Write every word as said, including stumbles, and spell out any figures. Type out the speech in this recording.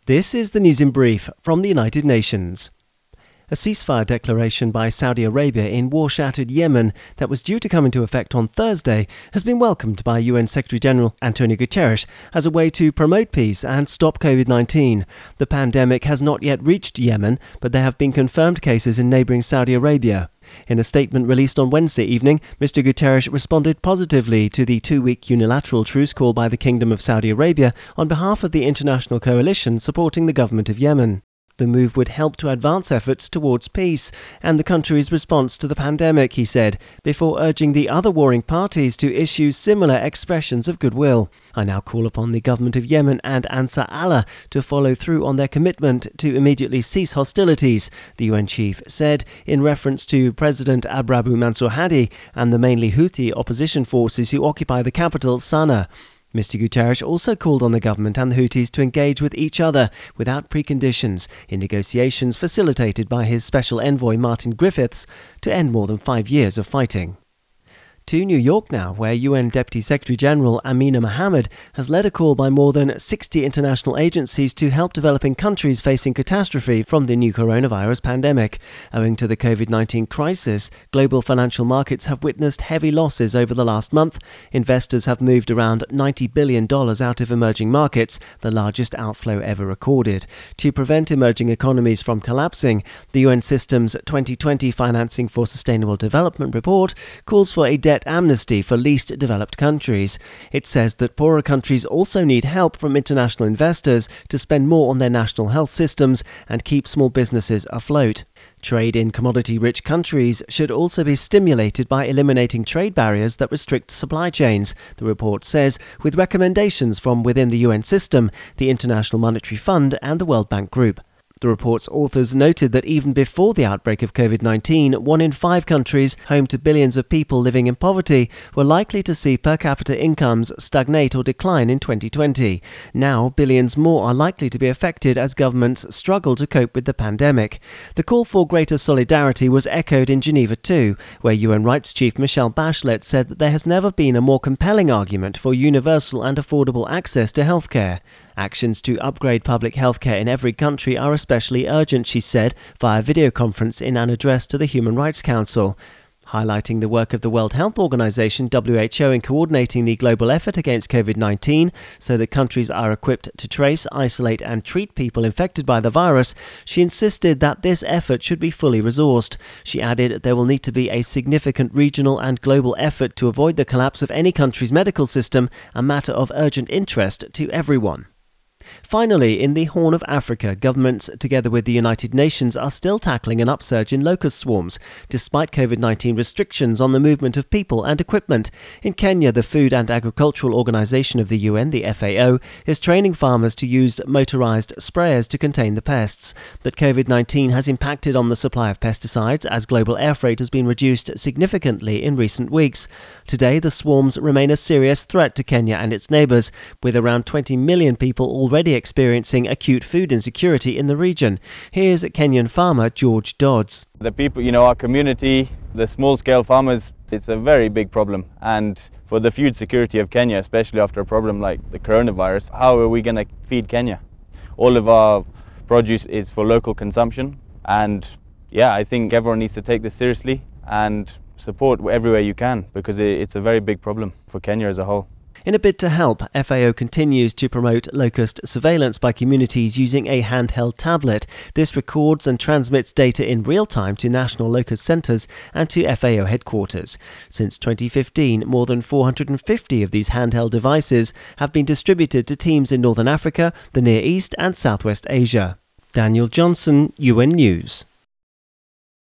This is the news in brief from the United Nations. A ceasefire declaration by Saudi Arabia in war-shattered Yemen that was due to come into effect on Thursday has been welcomed by U N Secretary-General Antonio Guterres as a way to promote peace and stop covid nineteen. The pandemic has not yet reached Yemen, but there have been confirmed cases in neighbouring Saudi Arabia. In a statement released on Wednesday evening, Mister Guterres responded positively to the two-week unilateral truce call by the Kingdom of Saudi Arabia on behalf of the international coalition supporting the government of Yemen. The move would help to advance efforts towards peace and the country's response to the pandemic, he said, before urging the other warring parties to issue similar expressions of goodwill. I now call upon the government of Yemen and Ansar Allah to follow through on their commitment to immediately cease hostilities, the U N chief said in reference to President Abdrabbuh Mansur Hadi and the mainly Houthi opposition forces who occupy the capital, Sana'a. Mister Guterres also called on the government and the Houthis to engage with each other without preconditions in negotiations facilitated by his special envoy Martin Griffiths to end more than five years of fighting. To New York now, where U N Deputy Secretary-General Amina Mohammed has led a call by more than sixty international agencies to help developing countries facing catastrophe from the new coronavirus pandemic. Owing to the covid nineteen crisis, global financial markets have witnessed heavy losses over the last month. Investors have moved around ninety billion dollars out of emerging markets, the largest outflow ever recorded. To prevent emerging economies from collapsing, the U N System's twenty twenty Financing for Sustainable Development report calls for a debt amnesty for least developed countries. It says that poorer countries also need help from international investors to spend more on their national health systems and keep small businesses afloat. Trade in commodity-rich countries should also be stimulated by eliminating trade barriers that restrict supply chains, the report says, with recommendations from within the U N system, the International Monetary Fund and the World Bank Group. The report's authors noted that even before the outbreak of covid nineteen, one in five countries, home to billions of people living in poverty, were likely to see per capita incomes stagnate or decline in twenty twenty. Now, billions more are likely to be affected as governments struggle to cope with the pandemic. The call for greater solidarity was echoed in Geneva too, where U N Rights Chief Michelle Bachelet said that there has never been a more compelling argument for universal and affordable access to healthcare. Actions to upgrade public healthcare in every country are especially urgent, she said, via video conference in an address to the Human Rights Council. Highlighting the work of the World Health Organization, W H O, in coordinating the global effort against covid nineteen so that countries are equipped to trace, isolate and treat people infected by the virus, she insisted that this effort should be fully resourced. She added there will need to be a significant regional and global effort to avoid the collapse of any country's medical system, a matter of urgent interest to everyone. Finally, in the Horn of Africa, governments, together with the United Nations, are still tackling an upsurge in locust swarms, despite covid nineteen restrictions on the movement of people and equipment. In Kenya, the Food and Agricultural Organization of the U N, the F A O, is training farmers to use motorized sprayers to contain the pests. But covid nineteen has impacted on the supply of pesticides as global air freight has been reduced significantly in recent weeks. Today, the swarms remain a serious threat to Kenya and its neighbors, with around twenty million people already already experiencing acute food insecurity in the region. Here's Kenyan farmer George Dodds. The people, you know, our community, the small-scale farmers, it's a very big problem. And for the food security of Kenya, especially after a problem like the coronavirus, how are we going to feed Kenya? All of our produce is for local consumption. And yeah, I think everyone needs to take this seriously and support everywhere you can, because it's a very big problem for Kenya as a whole. In a bid to help, F A O continues to promote locust surveillance by communities using a handheld tablet. This records and transmits data in real time to national locust centres and to F A O headquarters. Since twenty fifteen, more than four hundred fifty of these handheld devices have been distributed to teams in Northern Africa, the Near East and Southwest Asia. Daniel Johnson, U N News.